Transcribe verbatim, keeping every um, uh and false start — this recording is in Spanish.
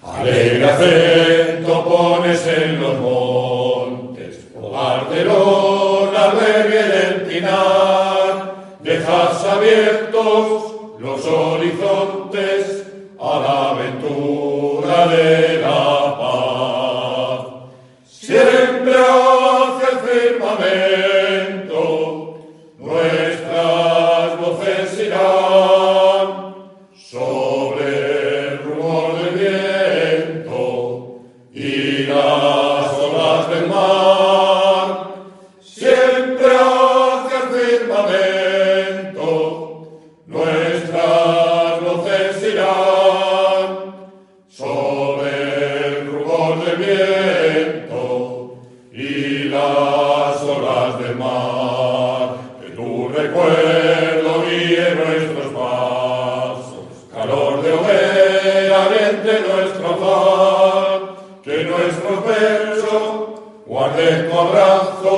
Alegre acento pones en los montes, hogar del albergue y del pinar, dejas abiertos los horizontes a la aventura de la paz. Siempre hacia el firmamento nuestras voces irán sobre el rumor del viento y las olas del mar. Siempre hacia el firmamento nuestras voces irán sobre el rumor del viento y las olas del mar. Que tu recuerdo guíe nuestros pasos, calor de hoguera aliente nuestro afán, que nuestro pecho guarde tu abrazo